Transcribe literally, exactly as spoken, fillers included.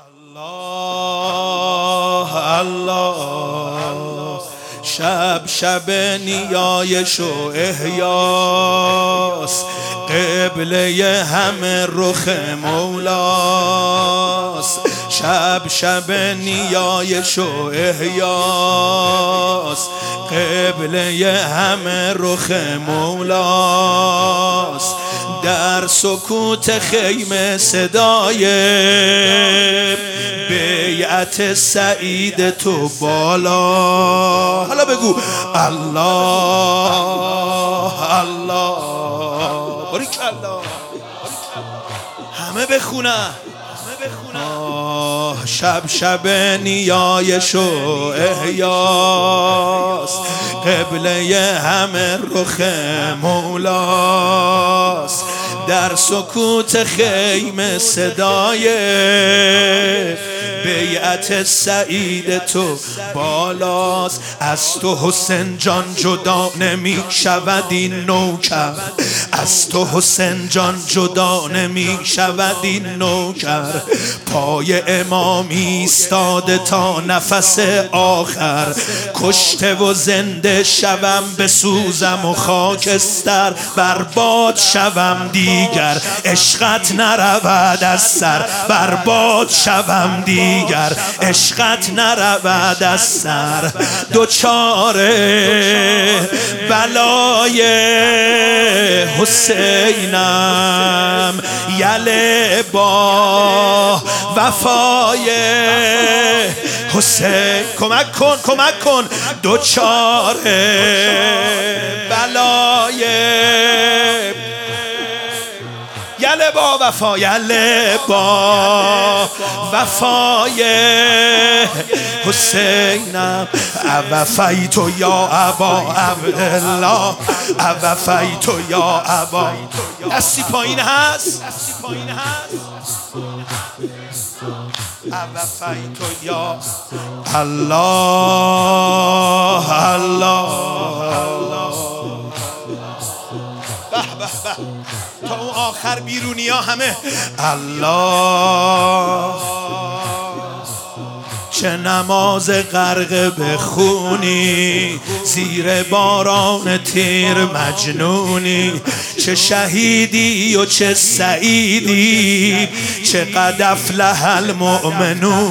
الله الله شب شب نیایش و احیاس، قبله همه رخ مولاست. شب شب نیایش و احیاس، قبله همه رخ مولاست. در سکوت خیمه صدای بیعت سعید تو بالا. حالا بگو الله الله باریکالله، همه بخونن. آه شب شب نیایش و احیاس، قبله همه رخ مولاست. در سکوت خیمه صدای بیعت سعید تو بالاست. از تو حسین جان جدا نمی شود این نوکر، از تو حسین جان جدا نمی شود این نوکر. پای امام ایستاده تا نفس آخر، کشته و زنده شوم بسوزم و خاکستر، برباد شوم دیگر عشقت نرود از سر، برباد شوم دیگر عشقت نرود از سر. دوچار بلای حسینم، یله با وفای حسین. کمک کن کمک کن. دوچار بلای یله با وفا، یله با وفای حسینم. اوفیتو یا ابا عبدالله، اوفیتو یا ابا. دستی پایین هست، اوفیتو یا الله الله به به به. تا اون آخر بیرونی ها همه الله. چه نماز غرق بخونی زیر باران تیر مجنونی، چه شهیدی و چه سعیدی، چه قد افلح المؤمنون.